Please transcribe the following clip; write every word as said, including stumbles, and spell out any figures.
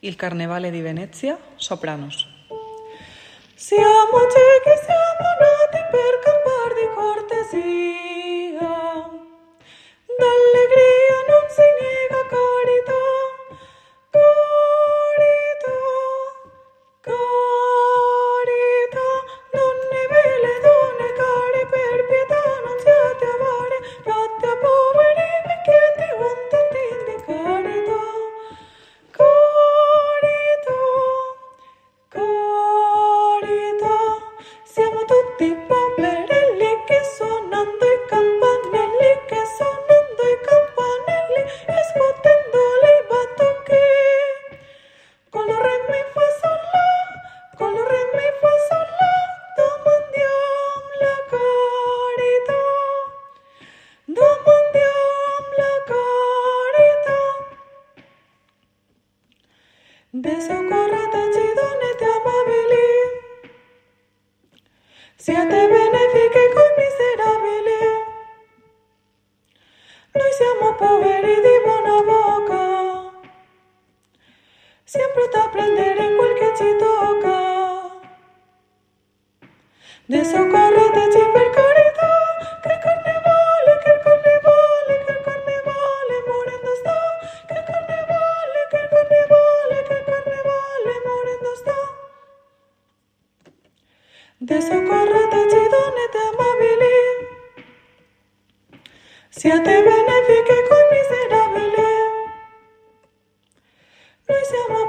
Il Carnevale di Venezia, sopranos. Siamo ciechi, siamo nati per campar di cortesia, d'allegria non si nega carità, carità, carità, donne belle, donne care, per pietà non siate avare, fate a poveri vecchietti un tantin di carità, carità, carità, siamo tutti poverelli che suonando i campanelli, che suonando i campanelli e scuotendo le batuche. Con lo re mi fa sol la, con lo re mi fa sol la, domandiam la carità, domandiam la carità. De soccorreteci donne amabili, siate benefiche coi miserabili. Noi siamo poveri di buona bocca, sempre da prendere quel che ci tocca. De soccorreteci per carità, che il carnevale, che il carnevale, che il carnevale morendo sta, che il carnevale, che il carnevale, che il carnevale morendo sta. De soccorreteci donne amabili, siate benefiche coi miserabili. Noi siamo